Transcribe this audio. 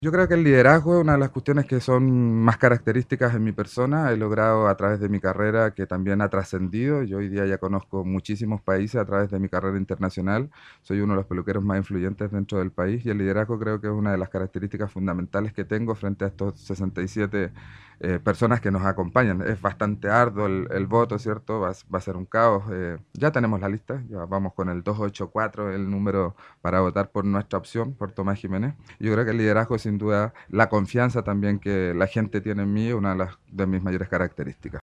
Yo creo que el liderazgo es una de las cuestiones que son más características en mi persona. He logrado a través de mi carrera que también ha trascendido. Yo hoy día ya conozco muchísimos países a través de mi carrera internacional. Soy uno de los peluqueros más influyentes dentro del país y el liderazgo creo que es una de las características fundamentales que tengo frente a estos 67 personas que nos acompañan. Es bastante arduo el voto, ¿cierto? Va a ser un caos. Ya tenemos la lista, ya vamos con el 284, el número para votar por nuestra opción, por Tomás Jiménez. Yo creo que el liderazgo, sin duda, la confianza también que la gente tiene en mí, es una de mis mayores características.